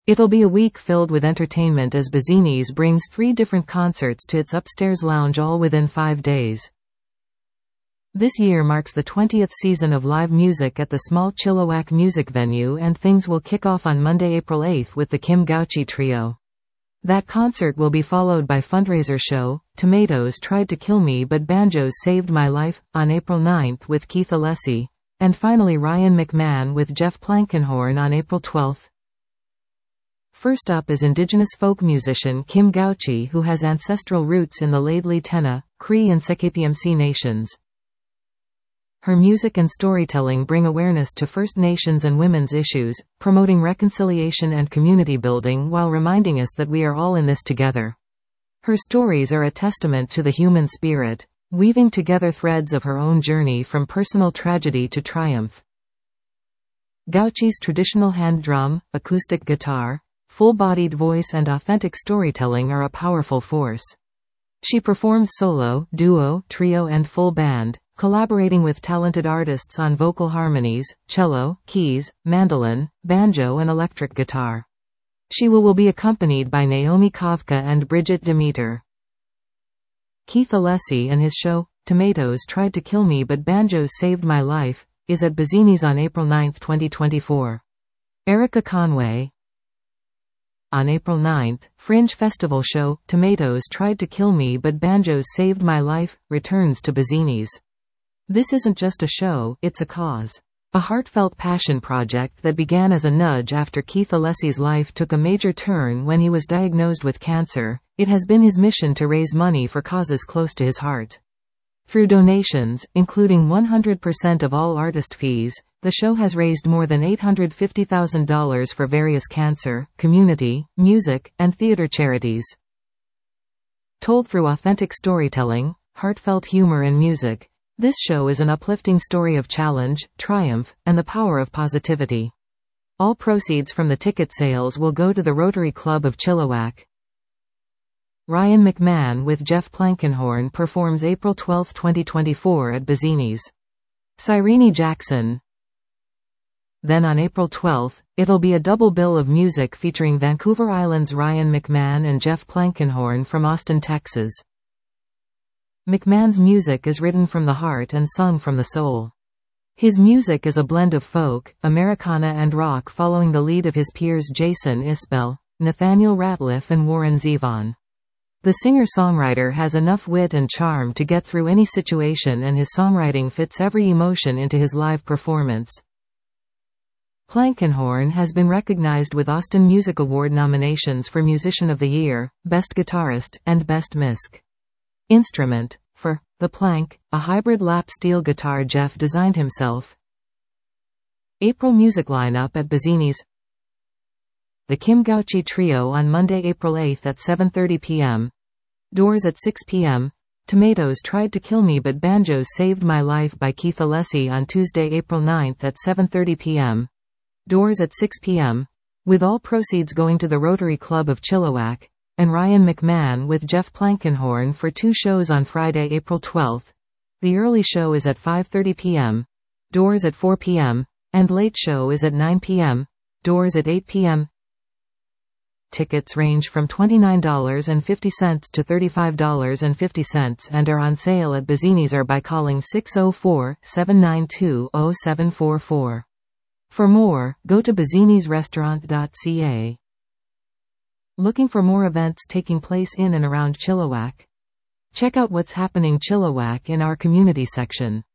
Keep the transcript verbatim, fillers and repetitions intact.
It'll be a week filled with entertainment as Bazinis brings three different concerts to its upstairs lounge all within five days. This year marks the twentieth season of live music at the small Chilliwack music venue, and things will kick off on Monday, April eighth with the Kim Gauchi Trio. That concert will be followed by fundraiser show, Tomatoes Tried to Kill Me But Banjos Saved My Life, on April ninth with Keith Alessi, and finally Ryan McMahon with Jeff Plankenhorn on April twelfth. First up is indigenous folk musician Kim Gauchi, who has ancestral roots in the Laidley Tena, Cree and Sekipimc nations. Her music and storytelling bring awareness to First Nations and women's issues, promoting reconciliation and community building while reminding us that we are all in this together. Her stories are a testament to the human spirit, weaving together threads of her own journey from personal tragedy to triumph. Gauchi's traditional hand drum, acoustic guitar, full-bodied voice and authentic storytelling are a powerful force. She performs solo, duo, trio and full band, collaborating with talented artists on vocal harmonies, cello, keys, mandolin, banjo and electric guitar. She will, will be accompanied by Naomi Kavka and Bridget Demeter. Keith Alessi and his show, Tomatoes Tried to Kill Me But Banjos Saved My Life, is at Bazinis on April ninth, twenty twenty-four. Erica Conway. On April ninth, Fringe Festival show, Tomatoes Tried to Kill Me But Banjos Saved My Life, returns to Bazinis. This isn't just a show, it's a cause. A heartfelt passion project that began as a nudge after Keith Alessi's life took a major turn when he was diagnosed with cancer. It has been his mission to raise money for causes close to his heart. Through donations, including one hundred percent of all artist fees, the show has raised more than eight hundred fifty thousand dollars for various cancer, community, music, and theater charities. Told through authentic storytelling, heartfelt humor and music, this show is an uplifting story of challenge, triumph, and the power of positivity. All proceeds from the ticket sales will go to the Rotary Club of Chilliwack. Ryan McMahon with Jeff Plankenhorn performs April twelfth, twenty twenty-four at Bazinis. Cyrene Jackson. Then on April twelfth, it'll be a double bill of music featuring Vancouver Island's Ryan McMahon and Jeff Plankenhorn from Austin, Texas. McMahon's music is written from the heart and sung from the soul. His music is a blend of folk, Americana and rock, following the lead of his peers Jason Isbell, Nathaniel Ratliff and Warren Zevon. The singer-songwriter has enough wit and charm to get through any situation, and his songwriting fits every emotion into his live performance. Plankenhorn has been recognized with Austin Music Award nominations for Musician of the Year, Best Guitarist, and Best M I S C. Instrument, for the Plank, a hybrid lap steel guitar Jeff designed himself. April music lineup at Bazinis. The Kim Gauchi Trio on Monday, April eighth at seven thirty p m Doors at six p m Tomatoes Tried to Kill Me But Banjos Saved My Life by Keith Alessi on Tuesday, April ninth at seven thirty p m Doors at six p m with all proceeds going to the Rotary Club of Chilliwack. And Ryan McMahon with Jeff Plankenhorn for two shows on Friday, April twelfth. The early show is at five thirty p m Doors at four p m and late show is at nine p m Doors at eight p m Tickets range from twenty-nine dollars and fifty cents to thirty-five dollars and fifty cents and are on sale at Bazinis or by calling six oh four, seven nine two, oh seven four four. For more, go to bazinis restaurant dot c a. Looking for more events taking place in and around Chilliwack? Check out what's happening Chilliwack in our community section.